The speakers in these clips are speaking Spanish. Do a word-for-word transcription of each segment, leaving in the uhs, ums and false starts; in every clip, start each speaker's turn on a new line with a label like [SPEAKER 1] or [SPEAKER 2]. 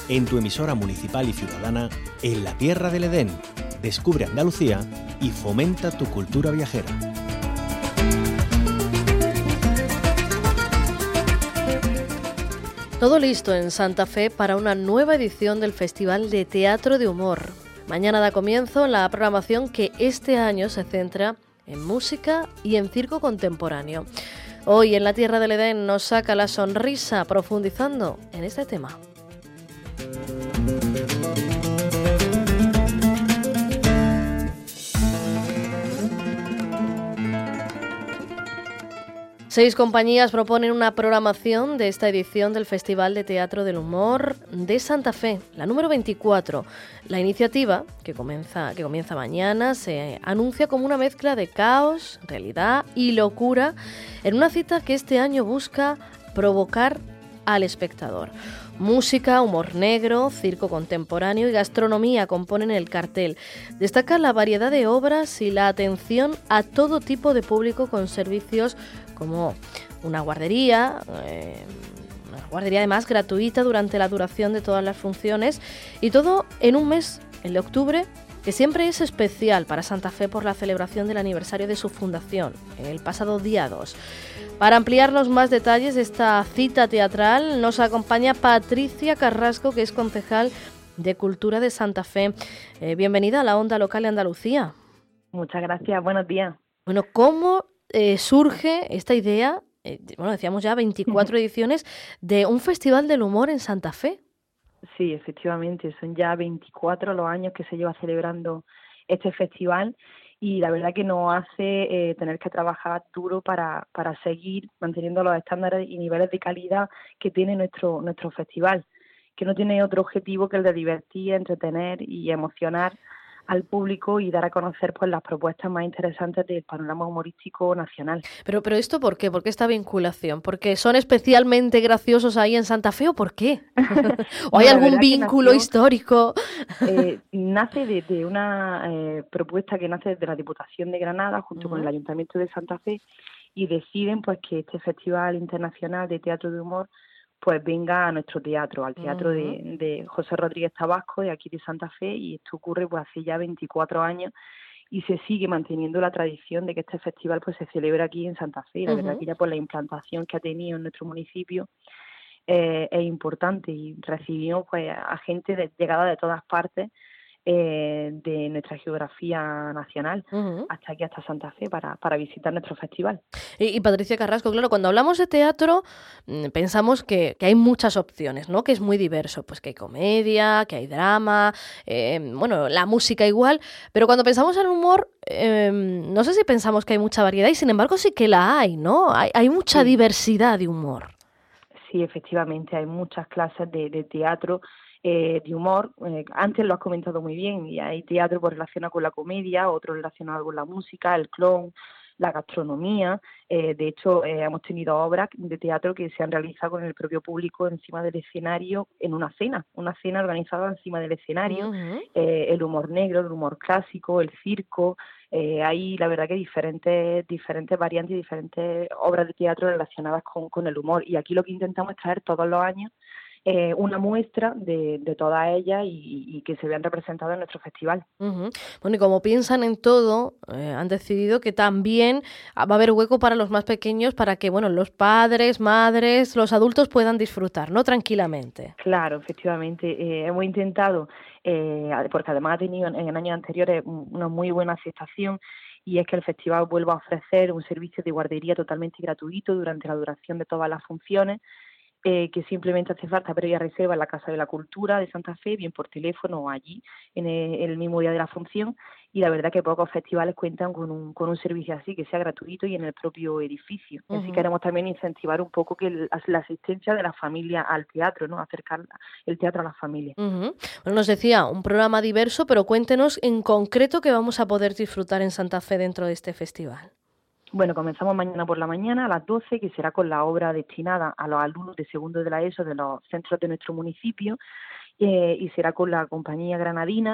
[SPEAKER 1] en tu emisora municipal y ciudadana, en la tierra del Edén. Descubre Andalucía y fomenta tu cultura viajera.
[SPEAKER 2] Todo listo en Santa Fe para una nueva edición del Festival de Teatro de Humor. Mañana da comienzo la programación que este año se centra en música y en circo contemporáneo. Hoy en la Tierra del Edén nos saca la sonrisa profundizando en este tema. Seis compañías proponen una programación de esta edición del Festival de Teatro del Humor de Santa Fe, la número veinticuatro. La iniciativa, que comienza, que comienza mañana, se anuncia como una mezcla de caos, realidad y locura en una cita que este año busca provocar al espectador. Música, humor negro, circo contemporáneo y gastronomía componen el cartel. Destaca la variedad de obras y la atención a todo tipo de público con servicios como una guardería, eh, una guardería además gratuita durante la duración de todas las funciones, y todo en un mes, el de octubre, que siempre es especial para Santa Fe por la celebración del aniversario de su fundación, el pasado día dos. Para ampliarnos más detalles de esta cita teatral nos acompaña Patricia Carrasco, que es concejal de Cultura de Santa Fe. Eh, bienvenida a la Onda Local de Andalucía.
[SPEAKER 3] Muchas gracias, buenos días.
[SPEAKER 2] Bueno, ¿cómo eh, surge esta idea, eh, bueno, decíamos ya veinticuatro ediciones, de un Festival del Humor en Santa Fe?
[SPEAKER 3] Sí, efectivamente, son ya veinticuatro los años que se lleva celebrando este festival. Y la verdad que nos hace eh, tener que trabajar duro para, para seguir manteniendo los estándares y niveles de calidad que tiene nuestro nuestro festival, que no tiene otro objetivo que el de divertir, entretener y emocionar al público y dar a conocer pues las propuestas más interesantes del panorama humorístico nacional.
[SPEAKER 2] Pero, pero ¿esto por qué? ¿Por qué esta vinculación? ¿Porque son especialmente graciosos ahí en Santa Fe o por qué? ¿O hay
[SPEAKER 3] no,
[SPEAKER 2] algún vínculo nació, histórico?
[SPEAKER 3] Eh, nace de, de una eh, propuesta que nace desde la Diputación de Granada junto uh-huh. con el Ayuntamiento de Santa Fe, y deciden pues que este Festival Internacional de Teatro de Humor pues venga a nuestro teatro, al teatro uh-huh. de, de José Rodríguez Tabasco, de aquí de Santa Fe, y esto ocurre pues hace ya veinticuatro años y se sigue manteniendo la tradición de que este festival pues se celebra aquí en Santa Fe. La uh-huh. verdad que ya por la implantación que ha tenido en nuestro municipio eh, es importante, y recibimos pues a gente de, llegada de todas partes eh, de nuestra geografía nacional uh-huh. hasta aquí, hasta Santa Fe, para, para visitar nuestro festival.
[SPEAKER 2] Y, y Patricia Carrasco, claro, cuando hablamos de teatro pensamos que, que hay muchas opciones, ¿no? Que es muy diverso, pues que hay comedia, que hay drama, eh, bueno, la música igual, pero cuando pensamos en humor, eh, no sé si pensamos que hay mucha variedad, y sin embargo sí que la hay, ¿no? Hay, hay mucha sí. diversidad de humor.
[SPEAKER 3] Sí, efectivamente, hay muchas clases de, de teatro, Eh, de humor. Eh, antes lo has comentado muy bien, y hay teatro pues, relacionado con la comedia, otro relacionado con la música, el clown, la gastronomía. Eh, de hecho, eh, hemos tenido obras de teatro que se han realizado con el propio público encima del escenario en una cena, una cena organizada encima del escenario. Uh-huh. Eh, el humor negro, el humor clásico, el circo. Eh, hay, la verdad, que diferentes diferentes variantes y diferentes obras de teatro relacionadas con, con el humor. Y aquí lo que intentamos es traer todos los años Eh, una muestra de, de todas ellas y, y que se vean representadas en nuestro festival.
[SPEAKER 2] Uh-huh. Bueno, y como piensan en todo, eh, han decidido que también va a haber hueco para los más pequeños, para que, bueno, los padres, madres, los adultos puedan disfrutar, ¿no? Tranquilamente.
[SPEAKER 3] Claro, efectivamente. Eh, hemos intentado, eh, porque además ha tenido en, en años anteriores una muy buena aceptación, y es que el festival vuelva a ofrecer un servicio de guardería totalmente gratuito durante la duración de todas las funciones, Eh, que simplemente hace falta previa reserva en la Casa de la Cultura de Santa Fe, bien por teléfono o allí en el, en el mismo día de la función, y la verdad que pocos festivales cuentan con un, con un servicio así, que sea gratuito y en el propio edificio. Uh-huh. Así queremos también incentivar un poco que el, la asistencia de la familia al teatro, ¿no? Acercar el teatro a las familias.
[SPEAKER 2] Uh-huh. Bueno, nos decía, un programa diverso, pero cuéntenos en concreto qué vamos a poder disfrutar en Santa Fe dentro de este festival.
[SPEAKER 3] Bueno, comenzamos mañana por la mañana a las doce, que será con la obra destinada a los alumnos de segundo de la ESO de los centros de nuestro municipio, eh, y será con la compañía granadina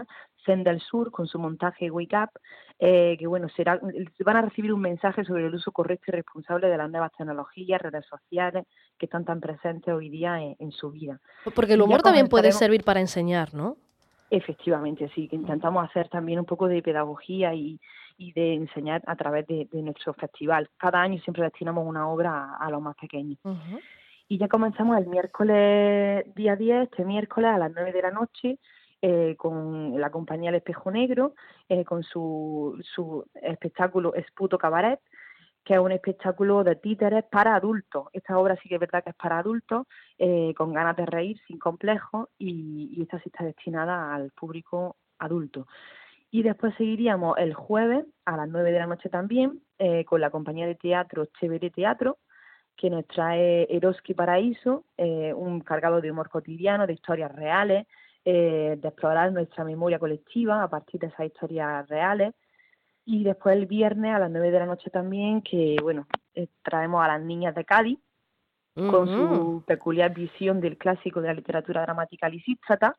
[SPEAKER 3] Zen del Sur, con su montaje Wake Up, eh, que bueno, será, van a recibir un mensaje sobre el uso correcto y responsable de las nuevas tecnologías, redes sociales, que están tan presentes hoy día en, en su vida.
[SPEAKER 2] Porque el humor también puede servir para enseñar, ¿no?
[SPEAKER 3] Efectivamente, sí, que intentamos hacer también un poco de pedagogía y, y de enseñar a través de, de nuestro festival. Cada año siempre destinamos una obra a, a los más pequeños. Uh-huh. Y ya comenzamos el miércoles día diez, este miércoles a las nueve de la noche, eh, con la compañía El Espejo Negro, eh, con su, su espectáculo Esputo Cabaret, que es un espectáculo de títeres para adultos. Esta obra sí que es verdad que es para adultos, eh, con ganas de reír, sin complejos, y, y esta sí está destinada al público adulto. Y después seguiríamos el jueves a las nueve de la noche también, eh, con la compañía de teatro Chévere Teatro, que nos trae Eroski Paraíso, eh, un cargado de humor cotidiano, de historias reales, eh, de explorar nuestra memoria colectiva a partir de esas historias reales. Y después el viernes a las nueve de la noche también, que bueno, eh, traemos a las niñas de Cádiz, uh-huh. con su peculiar visión del clásico de la literatura dramática Lisístrata.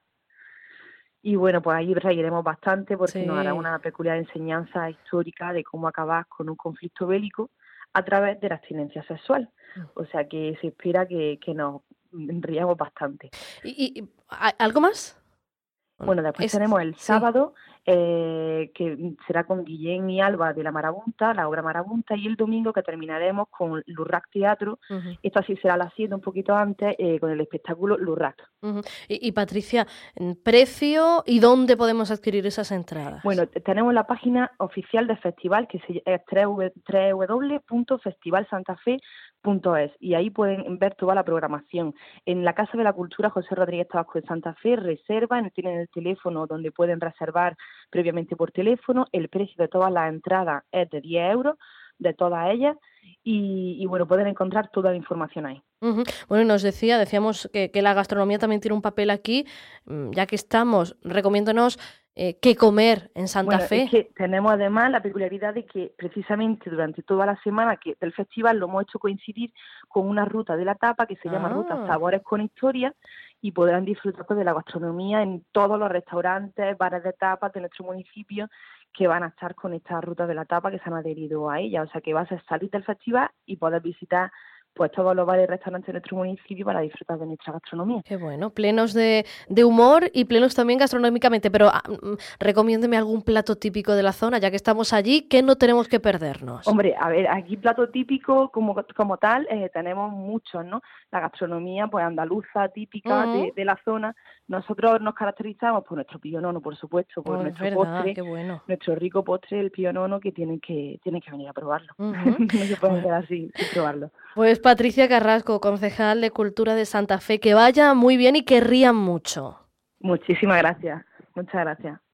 [SPEAKER 3] Y bueno, pues ahí reiremos bastante porque sí. nos hará una peculiar enseñanza histórica de cómo acabar con un conflicto bélico a través de la abstinencia sexual. Uh-huh. O sea que se espera que, que nos riamos bastante.
[SPEAKER 2] ¿Y, y algo más?
[SPEAKER 3] Bueno, después es, tenemos el sábado, sí. eh, que será con Guillén y Alba de la Marabunta, la obra Marabunta, y el domingo que terminaremos con Lurrac Teatro. Uh-huh. Esto así será a las siete, un poquito antes, eh, con el espectáculo Lurrac.
[SPEAKER 2] Uh-huh. Y, y Patricia, ¿precio y dónde podemos adquirir esas entradas?
[SPEAKER 3] Bueno, tenemos la página oficial del festival, que es doble u doble u doble u punto festival santa fe punto es, y ahí pueden ver toda la programación. En la Casa de la Cultura José Rodríguez Tabasco de Santa Fe reservan, tienen el teléfono donde pueden reservar previamente por teléfono. El precio de todas las entradas es de diez euros, de todas ellas, y, y bueno, pueden encontrar toda la información ahí.
[SPEAKER 2] Uh-huh. Bueno, nos decía, decíamos que, que la gastronomía también tiene un papel aquí, ya que estamos, recomiéndonos eh, qué comer en Santa
[SPEAKER 3] bueno,
[SPEAKER 2] Fe.
[SPEAKER 3] Es que tenemos además la peculiaridad de que precisamente durante toda la semana que del festival lo hemos hecho coincidir con una ruta de la tapa que se llama ah. Ruta Sabores con Historia, y podrán disfrutar pues, de la gastronomía en todos los restaurantes, bares de tapas de nuestro municipio, que van a estar con esta ruta de la tapa que se han adherido a ella. O sea que vas a salir del festival y poder visitar pues todos los bares y restaurantes de nuestro municipio para disfrutar de nuestra gastronomía.
[SPEAKER 2] Qué bueno, plenos de, de humor y plenos también gastronómicamente, pero um, recomiéndeme algún plato típico de la zona, ya que estamos allí, ¿qué no tenemos que perdernos?
[SPEAKER 3] Hombre, a ver, aquí plato típico como, como tal eh, tenemos muchos, ¿no? La gastronomía pues andaluza, típica uh-huh. de, de la zona. Nosotros nos caracterizamos por nuestro pionono, por supuesto, por oh, nuestro
[SPEAKER 2] verdad,
[SPEAKER 3] postre,
[SPEAKER 2] qué bueno.
[SPEAKER 3] nuestro rico postre, el pionono, que tienen que, tienen que venir a probarlo.
[SPEAKER 2] Uh-huh.
[SPEAKER 3] No se pueden quedar sin, sin probarlo.
[SPEAKER 2] Pues Patricia Carrasco, concejal de Cultura de Santa Fe, que vaya muy bien y que rían mucho.
[SPEAKER 3] Muchísimas gracias, muchas gracias.